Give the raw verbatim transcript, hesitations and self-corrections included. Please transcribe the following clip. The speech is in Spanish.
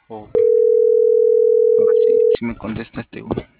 Oh, a ver si, si me contesta este güey.